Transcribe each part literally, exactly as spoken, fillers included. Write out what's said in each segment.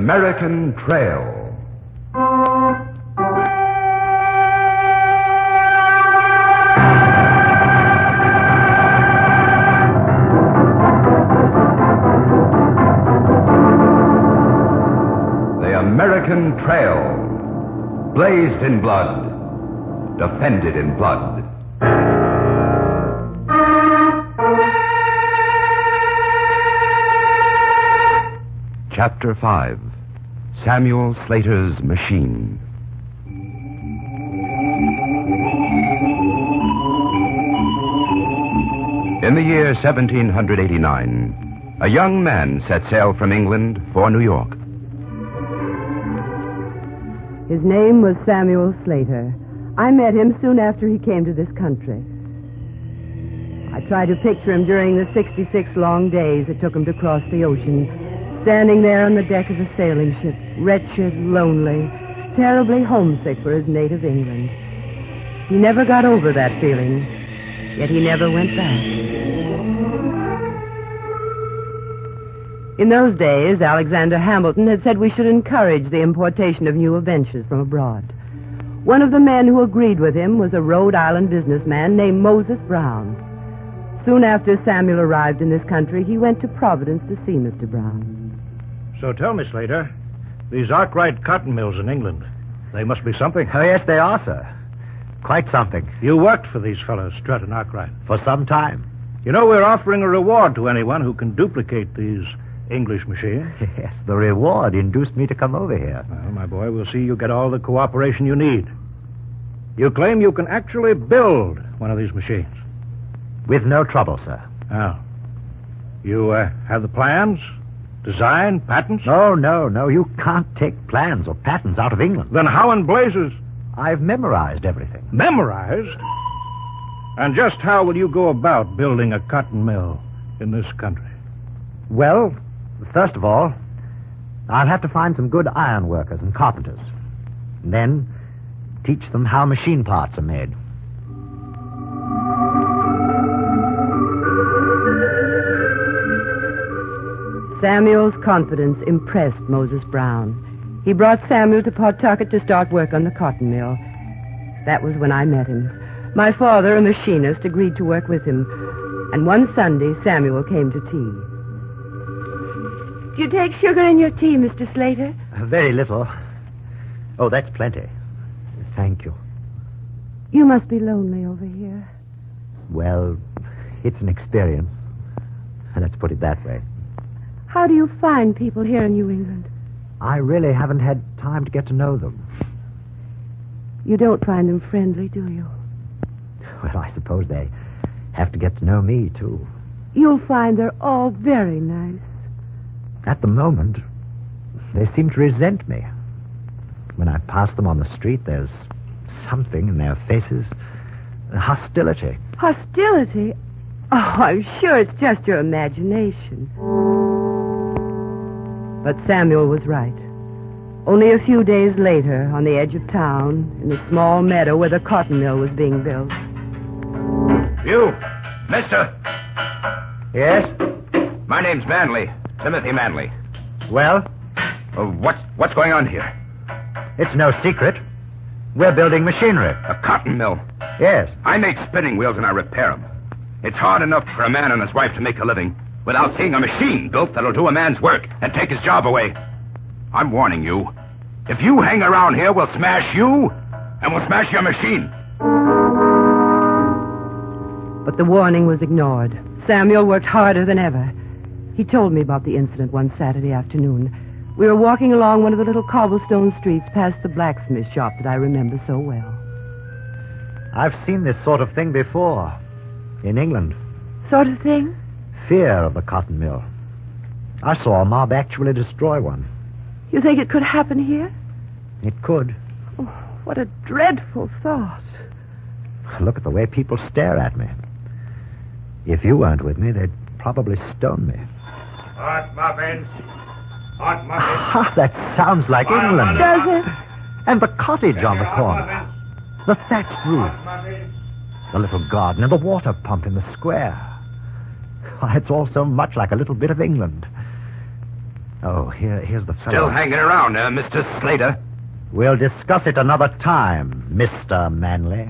American Trail. The American Trail. Blazed in blood. Defended in blood. Chapter five. Samuel Slater's Machine. In the year seventeen eighty-nine, a young man set sail from England for New York. His name was Samuel Slater. I met him soon after he came to this country. I tried to picture him during the sixty-six long days it took him to cross the ocean, standing there on the deck of a sailing ship, wretched, lonely, terribly homesick for his native England. He never got over that feeling, yet he never went back. In those days, Alexander Hamilton had said we should encourage the importation of new inventions from abroad. One of the men who agreed with him was a Rhode Island businessman named Moses Brown. Soon after Samuel arrived in this country, he went to Providence to see Mister Brown. So tell me, Slater, these Arkwright cotton mills in England, they must be something. Oh, yes, they are, sir. Quite something. You worked for these fellows, Strutt and Arkwright. For some time. You know, we're offering a reward to anyone who can duplicate these English machines. Yes, the reward induced me to come over here. Well, my boy, we'll see you get all the cooperation you need. You claim you can actually build one of these machines. With no trouble, sir. Oh. You uh, have the plans? Design? Patents? No, no, no. You can't take plans or patents out of England. Then how in blazes? I've memorized everything. Memorized? And just how will you go about building a cotton mill in this country? Well, first of all, I'll have to find some good iron workers and carpenters. And then teach them how machine parts are made. Samuel's confidence impressed Moses Brown. He brought Samuel to Pawtucket to start work on the cotton mill. That was when I met him. My father, a machinist, agreed to work with him. And one Sunday, Samuel came to tea. Do you take sugar in your tea, Mister Slater? Very little. Oh, that's plenty. Thank you. You must be lonely over here. Well, it's an experience. Let's put it that way. How do you find people here in New England? I really haven't had time to get to know them. You don't find them friendly, do you? Well, I suppose they have to get to know me, too. You'll find they're all very nice. At the moment, they seem to resent me. When I pass them on the street, there's something in their faces. Hostility. Hostility? Oh, I'm sure it's just your imagination. But Samuel was right. Only a few days later, on the edge of town, in a small meadow where the cotton mill was being built. You, mister. Yes? My name's Manley. Timothy Manley. Well? Uh, what's, what's going on here? It's no secret. We're building machinery. A cotton mill. Yes. I make spinning wheels and I repair them. It's hard enough for a man and his wife to make a living without seeing a machine built that'll do a man's work and take his job away. I'm warning you. If you hang around here, we'll smash you and we'll smash your machine. But the warning was ignored. Samuel worked harder than ever. He told me about the incident one Saturday afternoon. We were walking along one of the little cobblestone streets past the blacksmith shop that I remember so well. I've seen this sort of thing before. In England. Sort of thing? Fear of the cotton mill. I saw a mob actually destroy one. You think it could happen here? It could. Oh, what a dreadful thought. Look at the way people stare at me. If you weren't with me, they'd probably stone me. Hot muffins. Hot muffins. Ah, that sounds like Hot England. Does it? And the cottage on the corner. The thatched roof. The little garden and the water pump in the square. Why, it's all so much like a little bit of England. Oh, here, here's the fellow. Still hanging around, uh, Mister Slater? We'll discuss it another time, Mister Manley.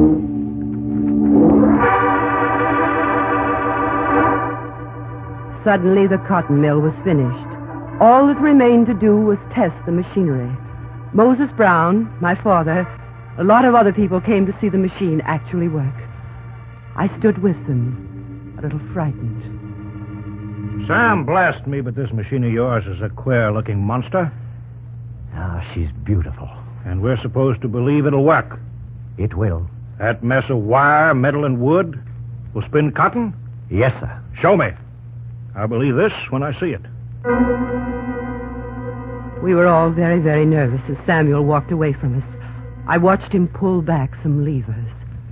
Suddenly, the cotton mill was finished. All that remained to do was test the machinery. Moses Brown, my father, a lot of other people came to see the machine actually work. I stood with them, a little frightened. Sam, blast me, but this machine of yours is a queer-looking monster. Ah, she's beautiful. And we're supposed to believe it'll work. It will. That mess of wire, metal, and wood will spin cotton? Yes, sir. Show me. I'll believe this when I see it. We were all very, very nervous as Samuel walked away from us. I watched him pull back some levers.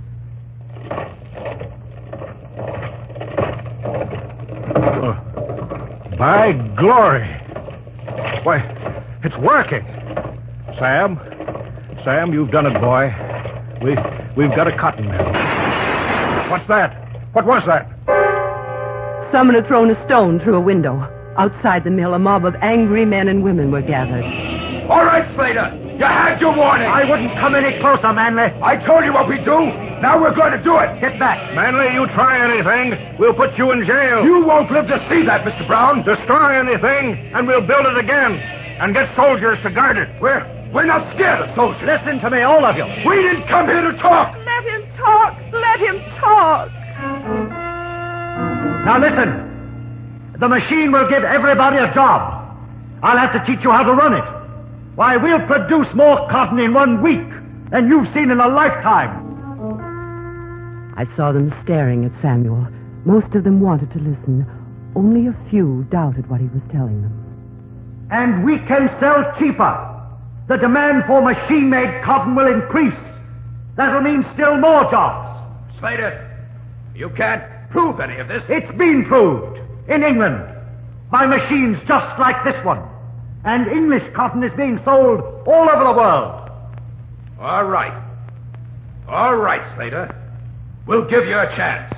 Oh, by glory. Why, it's working. Sam, Sam, you've done it, boy. We, we've got a cotton mill. What's that? What was that? Someone had thrown a stone through a window. Outside the mill, a mob of angry men and women were gathered. All right, Slater. You had your warning. I wouldn't come any closer, Manley. I told you what we do. Now we're going to do it. Get back. Manley, you try anything, we'll put you in jail. You won't live to see that, Mister Brown. Destroy anything, and we'll build it again. And get soldiers to guard it. We're, we're not scared of soldiers. Listen to me, all of you. We didn't come here to talk. Let him talk. Let him talk. Now listen. The machine will give everybody a job. I'll have to teach you how to run it. Why, we'll produce more cotton in one week than you've seen in a lifetime. I saw them staring at Samuel. Most of them wanted to listen. Only a few doubted what he was telling them. And we can sell cheaper. The demand for machine-made cotton will increase. That'll mean still more jobs. Slater, you can't prove any of this. It's been proved in England by machines just like this one. And English cotton is being sold all over the world. All right. All right, Slater. We'll give you a chance.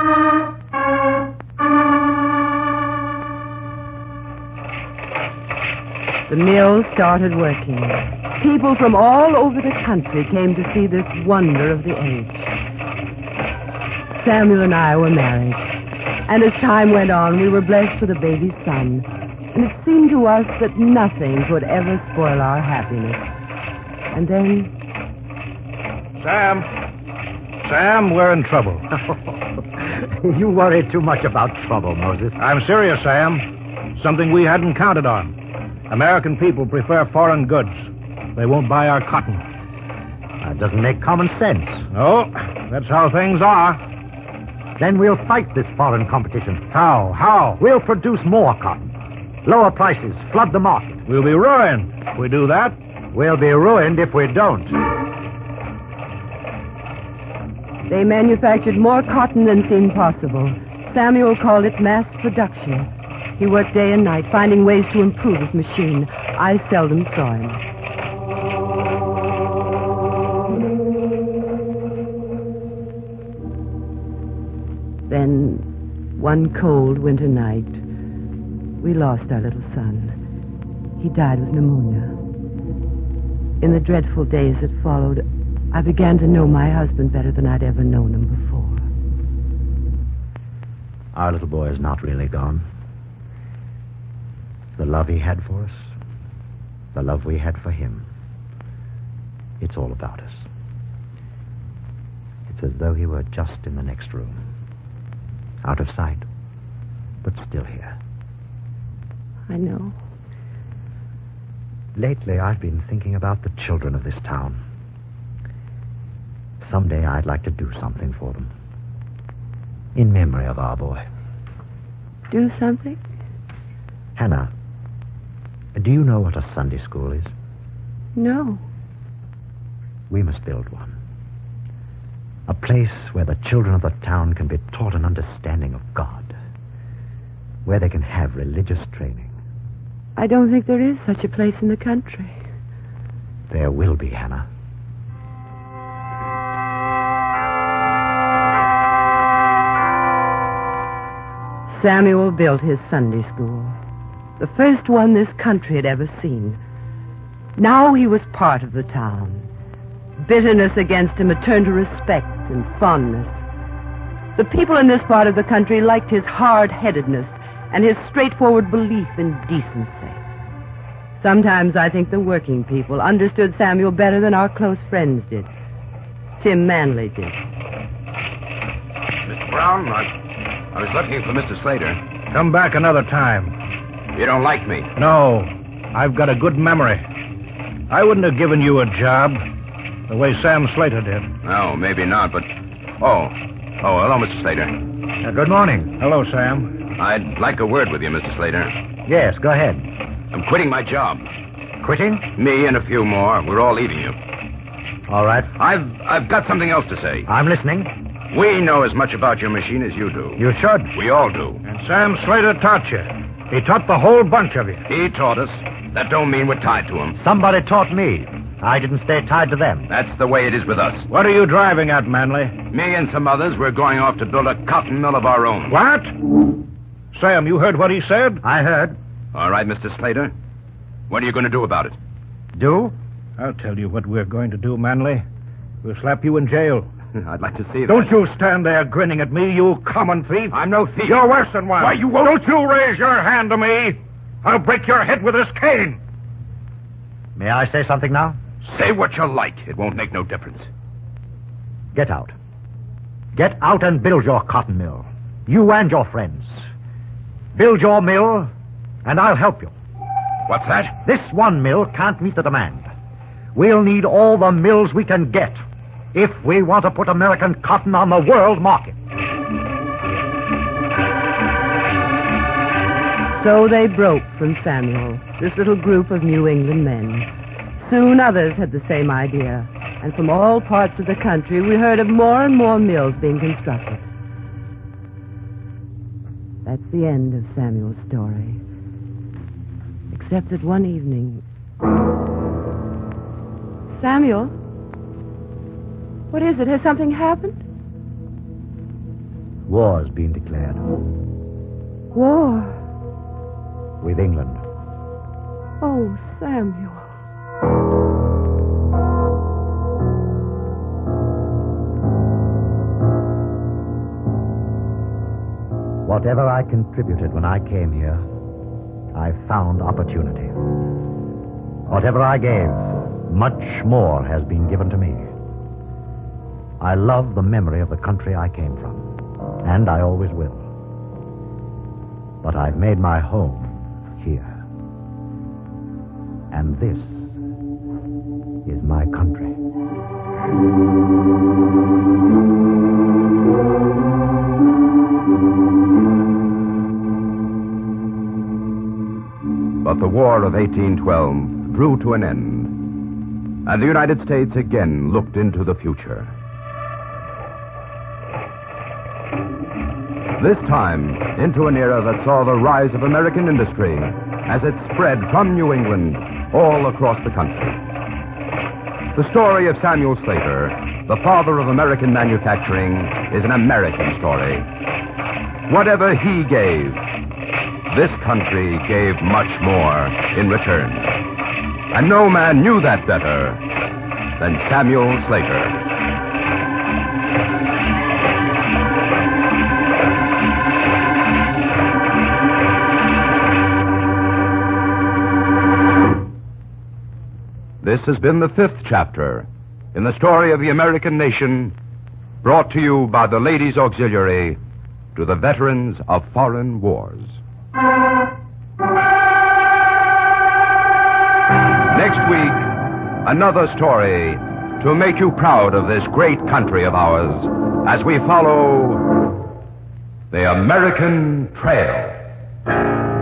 The mill started working. People from all over the country came to see this wonder of the age. Samuel and I were married. And as time went on, we were blessed with a baby son. And it seemed to us that nothing could ever spoil our happiness. And then... Sam. Sam, we're in trouble. You worry too much about trouble, Moses. I'm serious, Sam. Something we hadn't counted on. American people prefer foreign goods. They won't buy our cotton. That doesn't make common sense. No, that's how things are. Then we'll fight this foreign competition. How? How? We'll produce more cotton. Lower prices, flood the market. We'll be ruined if we do that. We'll be ruined if we don't. They manufactured more cotton than seemed possible. Samuel called it mass production. He worked day and night, finding ways to improve his machine. I seldom saw him. Then, one cold winter night, we lost our little son. He died with pneumonia. In the dreadful days that followed, I began to know my husband better than I'd ever known him before. Our little boy is not really gone. The love he had for us, the love we had for him, it's all about us. It's as though he were just in the next room. Out of sight, but still here. I know. Lately, I've been thinking about the children of this town. Someday I'd like to do something for them. In memory of our boy. Do something? Hannah, do you know what a Sunday school is? No. We must build one. A place where the children of the town can be taught an understanding of God. Where they can have religious training. I don't think there is such a place in the country. There will be, Hannah. Samuel built his Sunday school. the first one this country had ever seen. Now he was part of the town. Bitterness against him had turned to respect and fondness. The people in this part of the country liked his hard-headedness and his straightforward belief in decency. Sometimes I think the working people understood Samuel better than our close friends did. Tim Manley did. Mister Brown, I, I was looking for Mister Slater. Come back another time. You don't like me? No, I've got a good memory. I wouldn't have given you a job the way Sam Slater did. No, maybe not, but... Oh. Oh, hello, Mister Slater. Uh, good morning. Hello, Sam. I'd like a word with you, Mister Slater. Yes, go ahead. I'm quitting my job. Quitting? Me and a few more. We're all leaving you. All right. I've I've got something else to say. I'm listening. We know as much about your machine as you do. You should. We all do. And Sam Slater taught you. He taught the whole bunch of you. He taught us. That don't mean we're tied to him. Somebody taught me. I didn't stay tied to them. That's the way it is with us. What are you driving at, Manley? Me and some others, we're going off to build a cotton mill of our own. What? Sam, you heard what he said? I heard. All right, Mister Slater. What are you going to do about it? Do? I'll tell you what we're going to do, Manley. We'll slap you in jail. I'd like to see that. Don't you stand there grinning at me, you common thief. I'm no thief. You're worse than one. Why, you won't... Don't you raise your hand to me. I'll break your head with this cane. May I say something now? Say what you like. It won't make no difference. Get out. Get out and build your cotton mill. You and your friends. Build your mill, and I'll help you. What's that? This one mill can't meet the demand. We'll need all the mills we can get if we want to put American cotton on the world market. So they broke from Samuel, this little group of New England men. Soon others had the same idea, and from all parts of the country we heard of more and more mills being constructed. That's the end of Samuel's story. Except that one evening... Samuel? What is it? Has something happened? War's been declared. War? With England. Oh, Samuel. Whatever I contributed when I came here, I found opportunity. Whatever I gave, much more has been given to me. I love the memory of the country I came from, and I always will. But I've made my home here. And this is my country. But the War of eighteen twelve drew to an end, and the United States again looked into the future. This time, into an era that saw the rise of American industry as it spread from New England all across the country. The story of Samuel Slater, the father of American manufacturing, is an American story. Whatever he gave, this country gave much more in return. And no man knew that better than Samuel Slater. This has been the fifth chapter in the story of the American nation, brought to you by the Ladies' Auxiliary to the veterans of foreign wars. Next week, another story to make you proud of this great country of ours as we follow the American Trail.